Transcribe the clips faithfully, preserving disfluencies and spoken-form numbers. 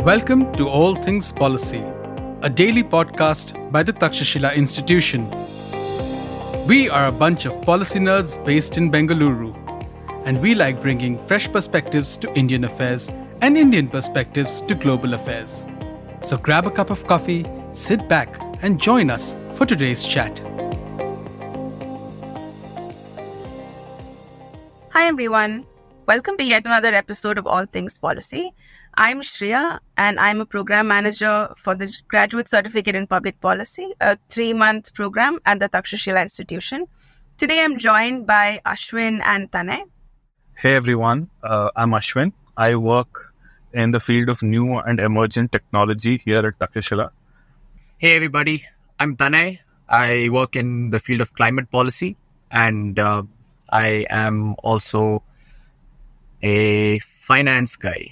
Welcome to All Things Policy, a daily podcast by the Takshashila Institution. We are a bunch of policy nerds based in Bengaluru, and we like bringing fresh perspectives to Indian affairs and Indian perspectives to global affairs. So grab a cup of coffee, sit back, and join us for today's chat. Hi everyone, welcome to yet another episode of All Things Policy. I'm Shreya and I'm a program manager for the Graduate Certificate in Public Policy, a three-month program at the Takshashila Institution. Today I'm joined by Ashwin and Tanay. Hey everyone, uh, I'm Ashwin. I work in the field of new and emergent technology here at Takshashila. Hey everybody, I'm Tanay. I work in the field of climate policy and uh, I am also a finance guy.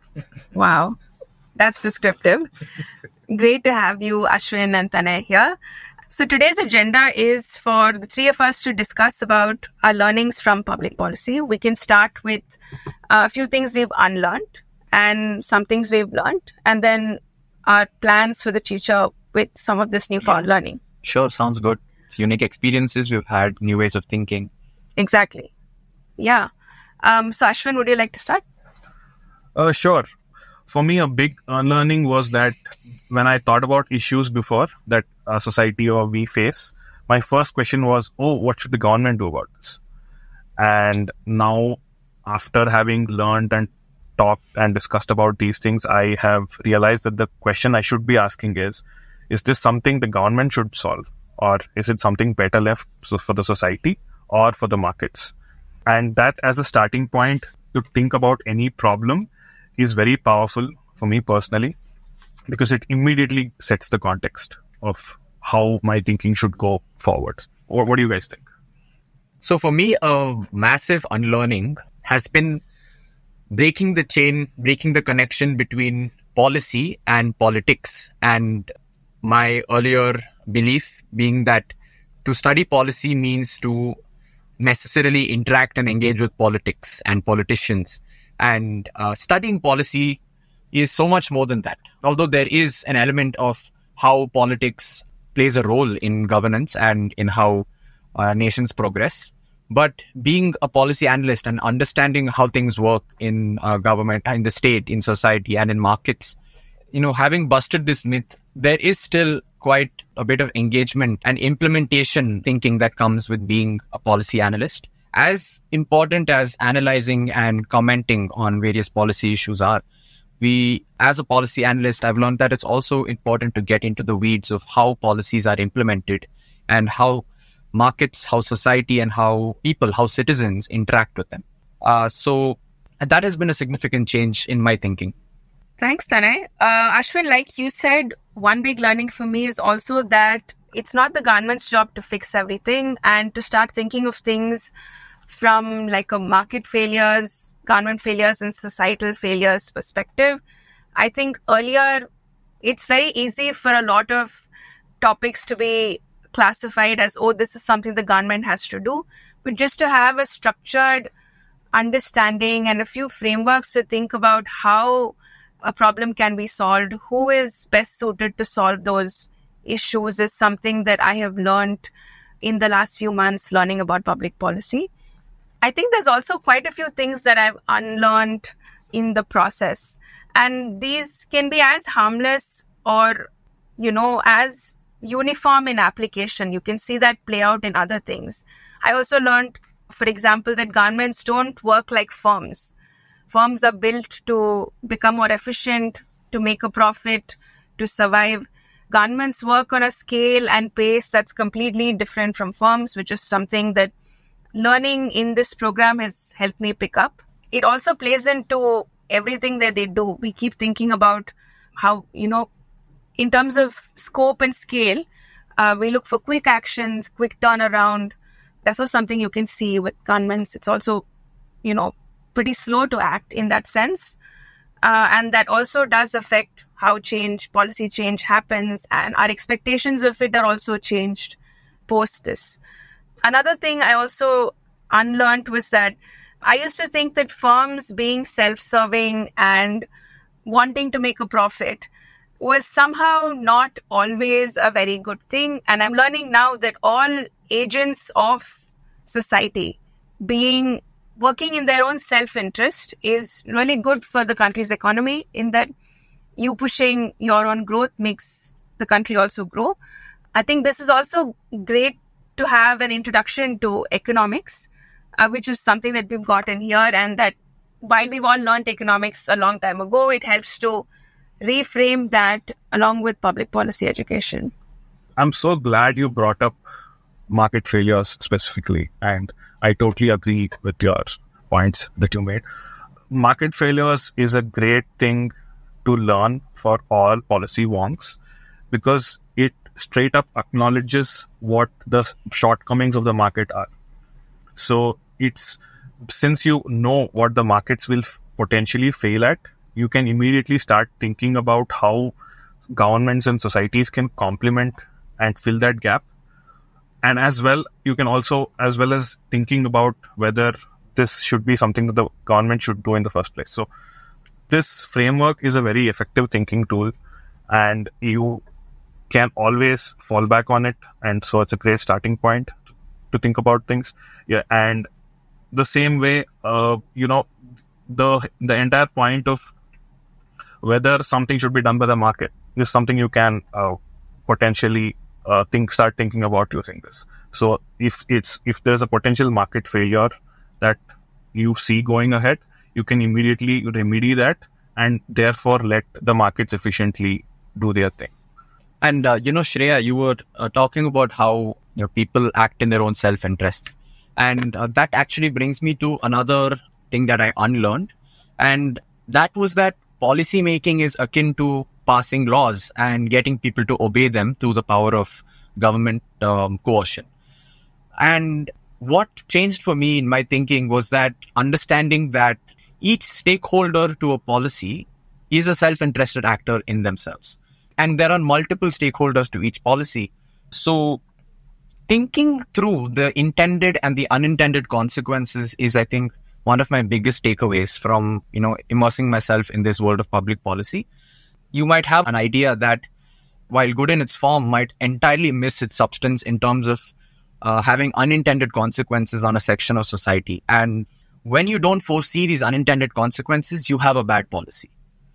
Wow, that's descriptive. Great to have you, Ashwin and Tanay, here. So today's agenda is for the three of us to discuss about our learnings from public policy. We can start with a few things we've unlearned and some things we've learned, and then our plans for the future with some of this newfound Yeah. learning. Sure, sounds good. It's unique experiences we've had, new ways of thinking. Exactly. Yeah. Um, so Ashwin, would you like to start? Uh, sure. For me, a big uh, learning was that when I thought about issues before that uh, society or we face, my first question was, oh, what should the government do about this? And now, after having learned and talked and discussed about these things, I have realized that the question I should be asking is, is this something the government should solve? Or is it something better left so for the society or for the markets? And that as a starting point to think about any problem is very powerful for me personally, because it immediately sets the context of how my thinking should go forward. Or what do you guys think? So for me, a massive unlearning has been breaking the chain, breaking the connection between policy and politics. And my earlier belief being that to study policy means to necessarily interact and engage with politics and politicians. And uh, studying policy is so much more than that. Although there is an element of how politics plays a role in governance and in how uh, nations progress. But being a policy analyst and understanding how things work in uh, government, in the state, in society, and in markets, you know, having busted this myth, there is still quite a bit of engagement and implementation thinking that comes with being a policy analyst. As important as analyzing and commenting on various policy issues are, we, as a policy analyst, I've learned that it's also important to get into the weeds of how policies are implemented and how markets, how society, and how people, how citizens interact with them. Uh, so that has been a significant change in my thinking. Thanks, Tanay. Uh, Ashwin, like you said, one big learning for me is also that it's not the government's job to fix everything and to start thinking of things from like a market failures, government failures, and societal failures perspective. I think earlier it's very easy for a lot of topics to be classified as, oh, this is something the government has to do. But just to have a structured understanding and a few frameworks to think about how a problem can be solved, who is best suited to solve those issues, is something that I have learned in the last few months learning about public policy. I think there's also quite a few things that I've unlearned in the process. And these can be as harmless or, you know, as uniform in application. You can see that play out in other things. I also learned, for example, that governments don't work like firms. Firms are built to become more efficient, to make a profit, to survive. Governments work on a scale and pace that's completely different from firms, which is something that learning in this program has helped me pick up. It also plays into everything that they do. We keep thinking about how, you know, in terms of scope and scale, uh, we look for quick actions, quick turnaround. That's also something you can see with governments. It's also, you know, pretty slow to act in that sense. Uh, and that also does affect how change, policy change happens, and our expectations of it are also changed post this. Another thing I also unlearned was that I used to think that firms being self-serving and wanting to make a profit was somehow not always a very good thing. And I'm learning now that all agents of society being working in their own self-interest is really good for the country's economy, in that you pushing your own growth makes the country also grow. I think this is also great to have an introduction to economics, uh, which is something that we've gotten here, and that while we've all learned economics a long time ago, it helps to reframe that along with public policy education. I'm so glad you brought up market failures specifically, and I totally agree with your points that you made. Market failures is a great thing to learn for all policy wonks, because it straight up acknowledges what the shortcomings of the market are. So it's, since you know what the markets will f- potentially fail at, you can immediately start thinking about how governments and societies can complement and fill that gap. And as well, you can also, as well as thinking about whether this should be something that the government should do in the first place. So this framework is a very effective thinking tool, and you can always fall back on it. And so it's a great starting point to think about things. Yeah. And the same way, uh, you know, the, the entire point of whether something should be done by the market is something you can uh, potentially uh, think, start thinking about using this. So if it's, if there's a potential market failure that you see going ahead, you can immediately remedy that and therefore let the markets efficiently do their thing. And, uh, you know, Shreya, you were uh, talking about how, you know, people act in their own self-interests. And uh, that actually brings me to another thing that I unlearned. And that was that policy making is akin to passing laws and getting people to obey them through the power of government um, coercion. And what changed for me in my thinking was that understanding that each stakeholder to a policy is a self-interested actor in themselves. And there are multiple stakeholders to each policy. So thinking through the intended and the unintended consequences is, I think, one of my biggest takeaways from, you know, immersing myself in this world of public policy. You might have an idea that, while good in its form, might entirely miss its substance in terms of uh, having unintended consequences on a section of society. And when you don't foresee these unintended consequences, you have a bad policy.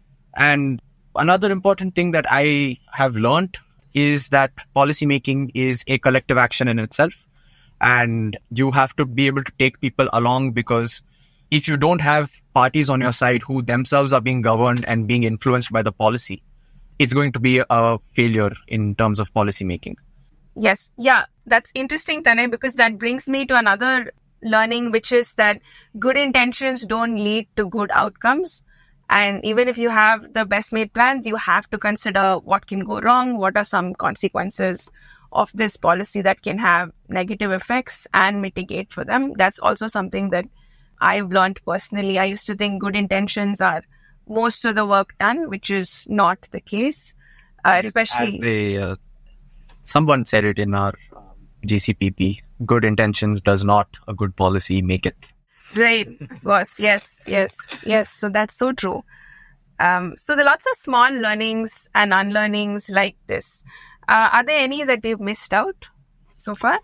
And another important thing that I have learned is that policymaking is a collective action in itself. And you have to be able to take people along, because if you don't have parties on your side who themselves are being governed and being influenced by the policy, it's going to be a failure in terms of policymaking. Yes. Yeah, that's interesting, Tanay, because that brings me to another learning, which is that good intentions don't lead to good outcomes. And even if you have the best made plans, you have to consider what can go wrong, what are some consequences of this policy that can have negative effects, and mitigate for them. That's also something that I've learned personally. I used to think good intentions are most of the work done, which is not the case. Uh, especially, As they, uh, someone said it in our G C P P, good intentions does not a good policy make it. Right, of course. Yes, yes, yes. So that's so true. Um, so there are lots of small learnings and unlearnings like this. Uh, are there any that we've missed out so far?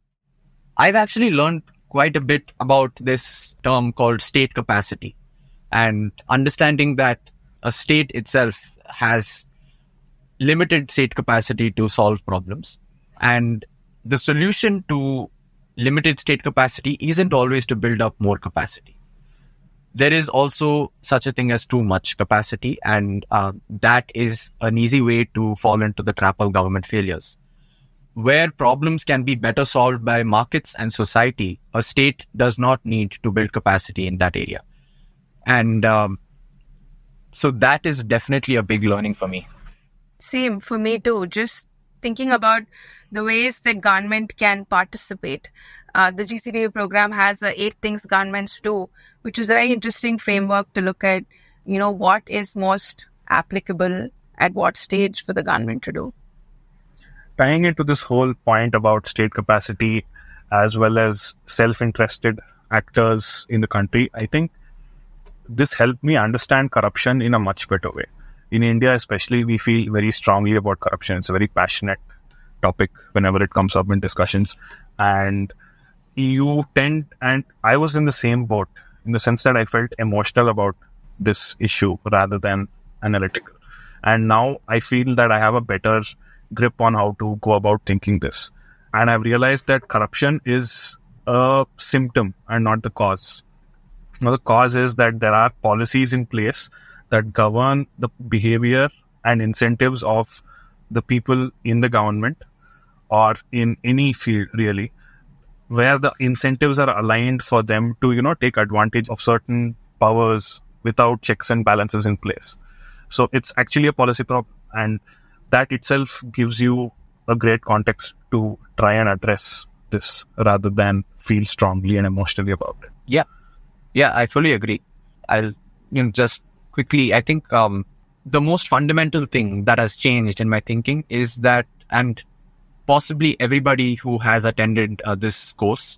I've actually learned quite a bit about this term called state capacity, and understanding that a state itself has limited state capacity to solve problems. And the solution to limited state capacity isn't always to build up more capacity. There is also such a thing as too much capacity, and uh, that is an easy way to fall into the trap of government failures. Where problems can be better solved by markets and society, a state does not need to build capacity in that area. And um, so that is definitely a big learning for me. Same for me too. Just thinking about the ways that government can participate. Uh, the G C P P program has uh, eight things governments do, which is a very interesting framework to look at, you know, what is most applicable at what stage for the government to do. Tying into this whole point about state capacity as well as self-interested actors in the country, I think this helped me understand corruption in a much better way. In India, especially, we feel very strongly about corruption. It's a very passionate topic whenever it comes up in discussions. And you tend, and I was in the same boat in the sense that I felt emotional about this issue rather than analytical. And now I feel that I have a better grip on how to go about thinking this. And I've realized that corruption is a symptom and not the cause. Now, the cause is that there are policies in place that govern the behavior and incentives of the people in the government or in any field, really, where the incentives are aligned for them to, you know, take advantage of certain powers without checks and balances in place. So it's actually a policy problem, and that itself gives you a great context to try and address this rather than feel strongly and emotionally about it. Yeah. Yeah, I fully agree. I'll, you know, just quickly, I think um, the most fundamental thing that has changed in my thinking is that, and possibly everybody who has attended uh, this course,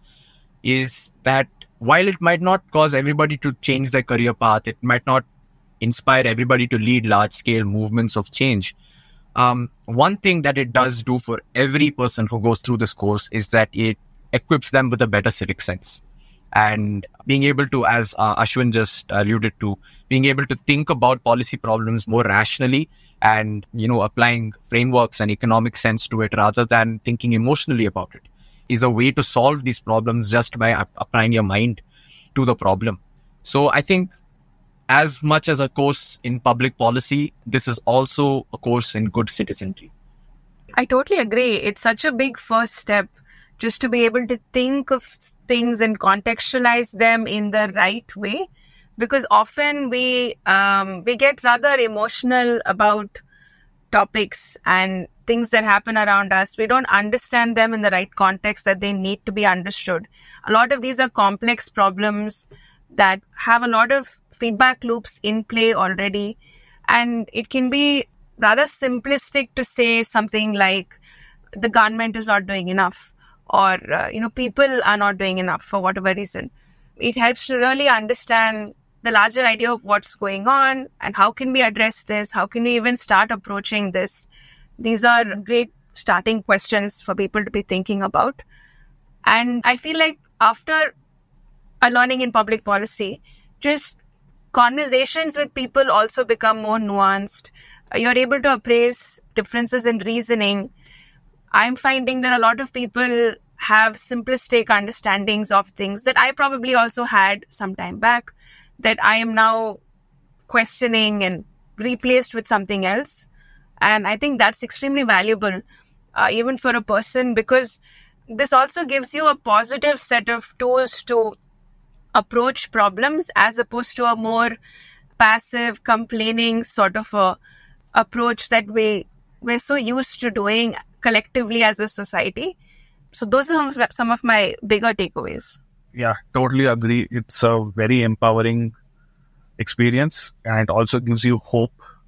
is that while it might not cause everybody to change their career path, it might not inspire everybody to lead large-scale movements of change. Um, one thing that it does do for every person who goes through this course is that it equips them with a better civic sense. And being able to, as uh, Ashwin just alluded to, being able to think about policy problems more rationally and, you know, applying frameworks and economic sense to it rather than thinking emotionally about it is a way to solve these problems just by ap- applying your mind to the problem. So I think as much as a course in public policy, this is also a course in good citizenry. I totally agree. It's such a big first step just to be able to think of things and contextualize them in the right way. Because often we um, we get rather emotional about topics and things that happen around us. We don't understand them in the right context that they need to be understood. A lot of these are complex problems that have a lot of feedback loops in play already. And it can be rather simplistic to say something like the government is not doing enough, or, uh, you know, people are not doing enough for whatever reason. It helps to really understand the larger idea of what's going on and how can we address this? How can we even start approaching this? These are great starting questions for people to be thinking about. And I feel like after a learning in public policy, just conversations with people also become more nuanced. You're able to appraise differences in reasoning. I'm finding that a lot of people have simplistic understandings of things that I probably also had some time back, that I am now questioning and replaced with something else. And I think that's extremely valuable, uh, even for a person, because this also gives you a positive set of tools to approach problems as opposed to a more passive, complaining sort of a approach that we, we're so used to doing collectively as a society. So those are some of, some of my bigger takeaways. Yeah, totally agree. It's a very empowering experience, and it also gives you hope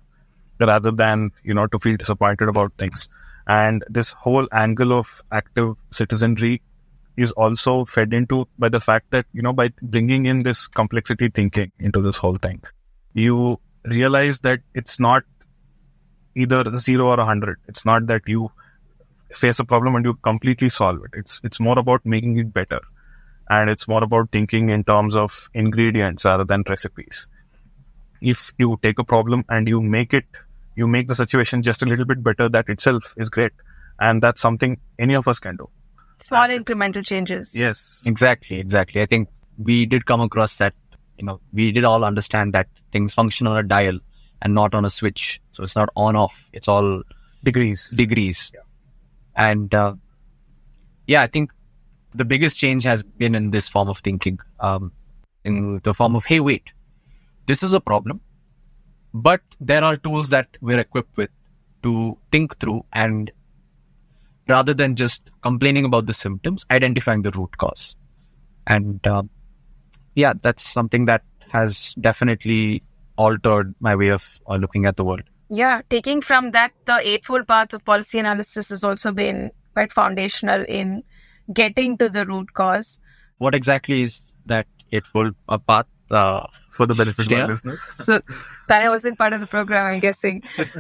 rather than, you know, to feel disappointed about things. And this whole angle of active citizenry is also fed into by the fact that, you know, by bringing in this complexity thinking into this whole thing, you realize that it's not either zero or a hundred. It's not that you face a problem and you completely solve it. It's it's more about making it better. And it's more about thinking in terms of ingredients rather than recipes. If you take a problem and you make it, you make the situation just a little bit better, that itself is great. And that's something any of us can do. Small That's incremental it. changes. Yes. Exactly, exactly. I think we did come across that, you know, we did all understand that things function on a dial and not on a switch. So it's not on off. It's all Degrees. Degrees. Yeah. And uh, yeah, I think the biggest change has been in this form of thinking, um, in the form of, hey, wait, this is a problem, but there are tools that we're equipped with to think through, and rather than just complaining about the symptoms, identifying the root cause. And uh, yeah, that's something that has definitely altered my way of uh, looking at the world. Yeah, taking from that, the Eightfold Path of policy analysis has also been quite foundational in getting to the root cause. What exactly is that Eightfold uh, Path? uh, for the benefit Yeah. of our listeners. So Tanya wasn't part of the program, I'm guessing.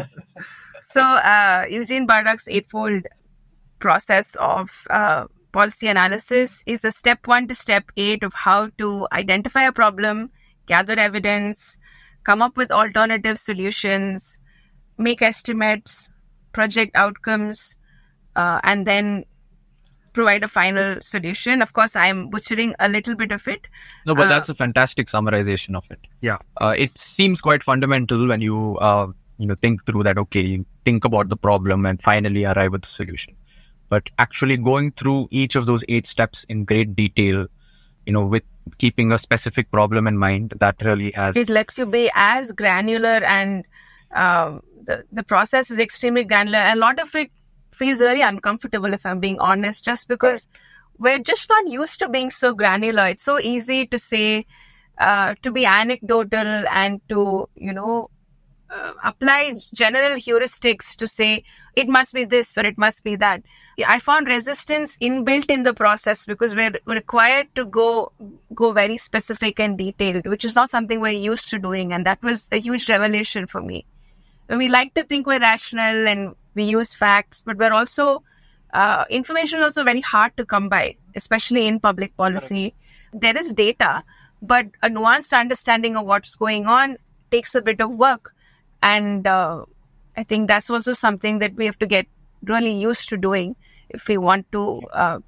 So uh, Eugene Bardak's eightfold process of uh, policy analysis is a step one to step eight of how to identify a problem, gather evidence, come up with alternative solutions, make estimates, project outcomes, uh, and then provide a final solution. Of course, I'm butchering a little bit of it. No, but Uh, that's a fantastic summarization of it. Yeah. Uh, it seems quite fundamental when you, uh, you know, think through that, okay, you think about the problem and finally arrive at the solution. But actually going through each of those eight steps in great detail, you know, with keeping a specific problem in mind, that really has... It lets you be as granular, and um, the, the process is extremely granular. And a lot of it feels very uncomfortable, if I'm being honest, just because we're just not used to being so granular. It's so easy to say, uh, to be anecdotal and to, you know, uh, apply general heuristics to say it must be this or it must be that. I found resistance inbuilt in the process because we're required to go go very specific and detailed, which is not something we're used to doing. And that was a huge revelation for me. We like to think we're rational and we use facts, but we're also, uh, information is also very hard to come by, especially in public policy. There is data, but a nuanced understanding of what's going on takes a bit of work. And uh, I think that's also something that we have to get really used to doing if we want to uh,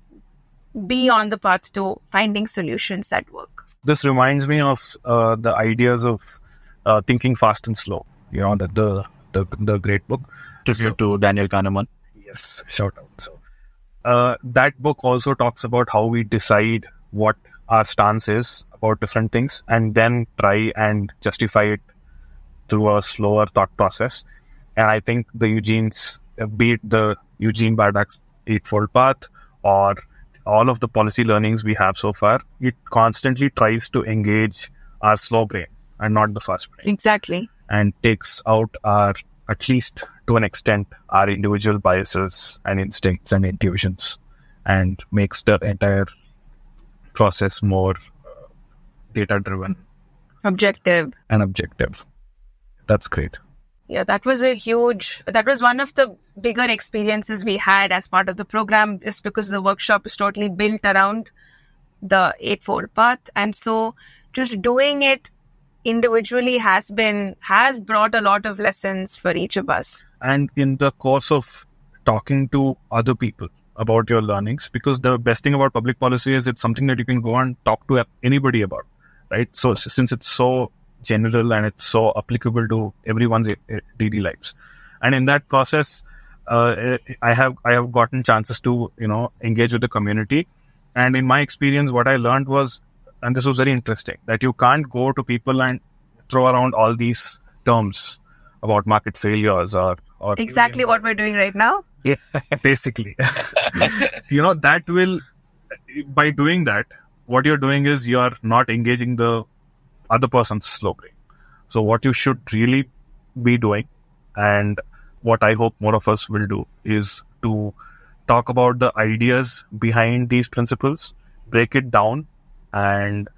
be on the path to finding solutions that work. This reminds me of uh, the ideas of uh, thinking fast and slow. You know, the the the, the great book. Tribute to Daniel Kahneman. Yes, shout out. So uh, that book also talks about how we decide what our stance is about different things and then try and justify it through a slower thought process. And I think the Eugene's, uh, be it the Eugene Bardak's Eightfold Path or all of the policy learnings we have so far, it constantly tries to engage our slow brain and not the fast brain. Exactly. And takes out our, at least to an extent, our individual biases and instincts and intuitions and makes the entire process more uh, data-driven. Objective. And objective. That's great. Yeah, that was a huge, that was one of the bigger experiences we had as part of the program, just because the workshop is totally built around the Eightfold Path. And so just doing it individually has been, has brought a lot of lessons for each of us. And in the course of talking to other people about your learnings, because the best thing about public policy is it's something that you can go and talk to anybody about, right? So since it's so general and it's so applicable to everyone's daily lives, and in that process, uh, I have I have gotten chances to you know engage with the community, and in my experience, what I learned was, and this was very interesting, that you can't go to people and throw around all these terms about market failures or or exactly what we're doing right now. Yeah, basically, you know that will by doing that, what you're doing is you're not engaging the other person's slow brain. So what you should really be doing, and what I hope more of us will do, is to talk about the ideas behind these principles, break it down, and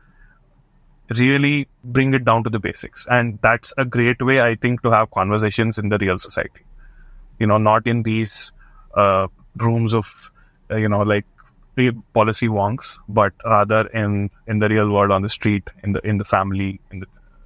really bring it down to the basics. And that's a great way, I think, to have conversations in the real society. You know, not in these uh, rooms of, uh, you know, like policy wonks, but rather in, in the real world, on the street, in the in the family, in the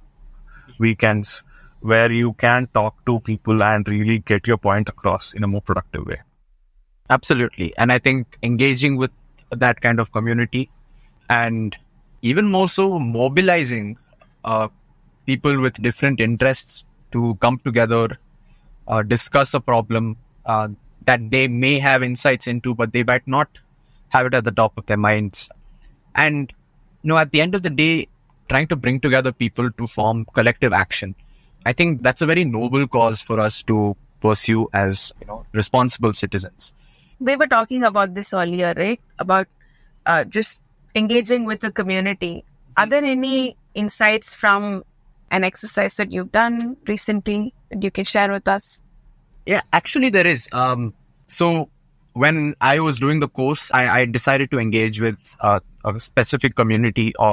weekends, where you can talk to people and really get your point across in a more productive way. Absolutely. And I think engaging with that kind of community, and even more so mobilizing uh, people with different interests to come together, uh, discuss a problem uh, that they may have insights into, but they might not have it at the top of their minds. And, you know, at the end of the day, trying to bring together people to form collective action. I think that's a very noble cause for us to pursue as, you know, responsible citizens. We were talking about this earlier, right? About uh, just engaging with the community. Are there any insights from an exercise that you've done recently that you can share with us? Yeah, actually there is. Um, so when I was doing the course, I, I decided to engage with uh, a specific community of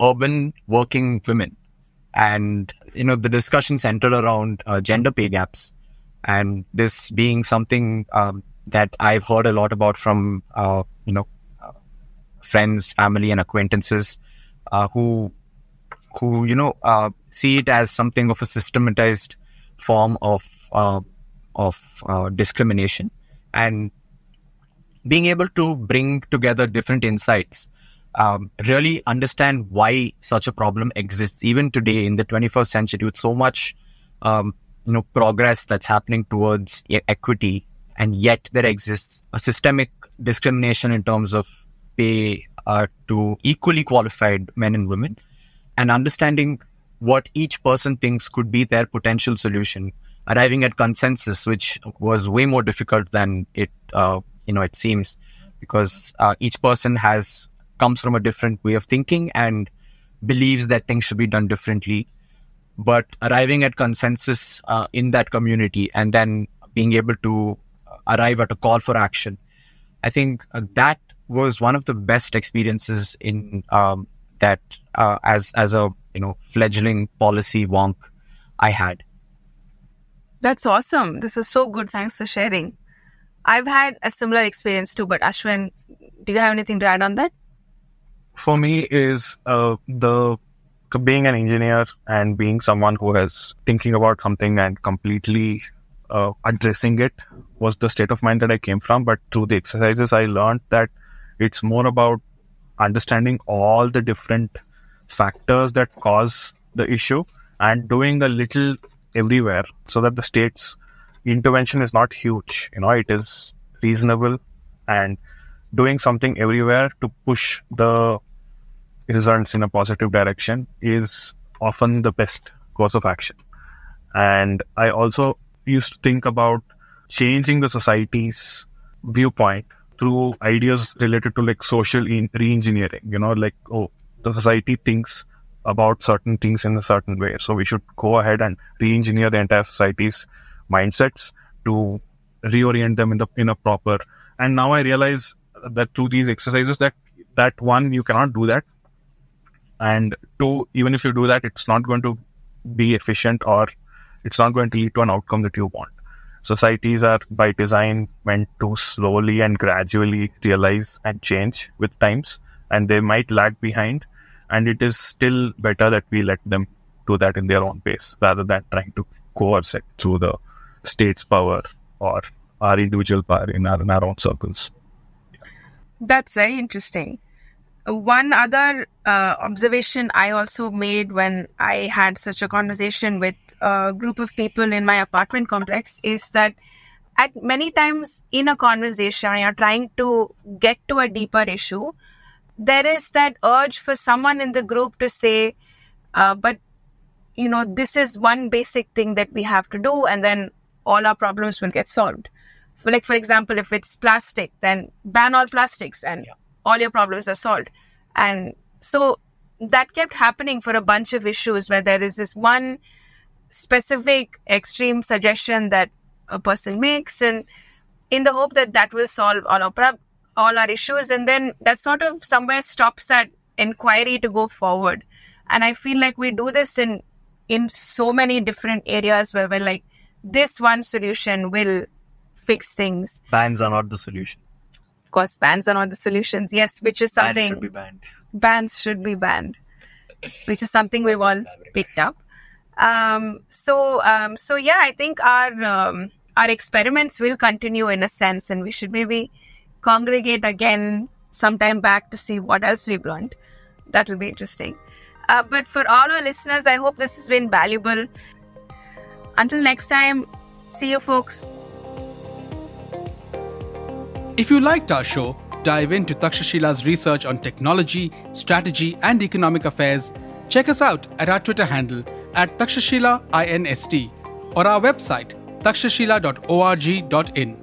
urban working women. And, you know, the discussion centered around uh, gender pay gaps. And this being something um, that I've heard a lot about from, uh, you know, uh, friends, family and acquaintances uh, who, who, you know, uh, see it as something of a systematized form of, uh, of uh, discrimination. And being able to bring together different insights, um, really understand why such a problem exists even today in the twenty-first century with so much, um, you know, progress that's happening towards e- equity, and yet there exists a systemic discrimination in terms of pay uh, to equally qualified men and women, and understanding what each person thinks could be their potential solution, arriving at consensus, which was way more difficult than it, uh, you know, it seems, because uh, each person has comes from a different way of thinking and believes that things should be done differently. But arriving at consensus uh, in that community and then being able to arrive at a call for action, I think uh, that was one of the best experiences in um, that uh, as as a you know fledgling policy wonk I had. That's awesome. This is so good. Thanks for sharing. I've had a similar experience too, but Ashwin, do you have anything to add on that? For me is uh, the being an engineer and being someone who is thinking about something and completely uh, addressing it was the state of mind that I came from. But through the exercises, I learned that it's more about understanding all the different factors that cause the issue and doing a little everywhere so that the state's intervention is not huge. You know, it is reasonable, and doing something everywhere to push the results in a positive direction is often the best course of action. And I also used to think about changing the society's viewpoint through ideas related to like social in- re-engineering, you know, like, oh, the society thinks about certain things in a certain way, so we should go ahead and re-engineer the entire society's mindsets to reorient them in the in a proper. And now I realize that through these exercises that that one, you cannot do that, and two, even if you do that, it's not going to be efficient, or it's not going to lead to an outcome that you want. Societies are by design meant to slowly and gradually realize and change with times, and they might lag behind, and it is still better that we let them do that in their own pace rather than trying to coerce it through the state's power or our individual power in our, in our own circles. That's very interesting. One other uh, observation I also made when I had such a conversation with a group of people in my apartment complex is that at many times in a conversation, when you're trying to get to a deeper issue, there is that urge for someone in the group to say, uh, but, you know, this is one basic thing that we have to do, and then all our problems will get solved. For like, for example, if it's plastic, then ban all plastics and yeah. all your problems are solved. And so that kept happening for a bunch of issues where there is this one specific extreme suggestion that a person makes, and in the hope that that will solve all our prob- all our issues, and then that sort of somewhere stops that inquiry to go forward. And I feel like we do this in in so many different areas where we're like, this one solution will fix things. Bans are not the solution. Of course, bans are not the solutions. Yes, which is something... Bans should be banned. Bans should be banned, which is something we've all picked up. Um, so, um, so yeah, I think our um, our experiments will continue in a sense, and we should maybe congregate again sometime back to see what else we've learned. That will be interesting. Uh, but for all our listeners, I hope this has been valuable. Until next time, see you folks. If you liked our show, dive into Takshashila's research on technology, strategy, and economic affairs. Check us out at our Twitter handle at Takshashila Inst or our website takshashila dot org dot in.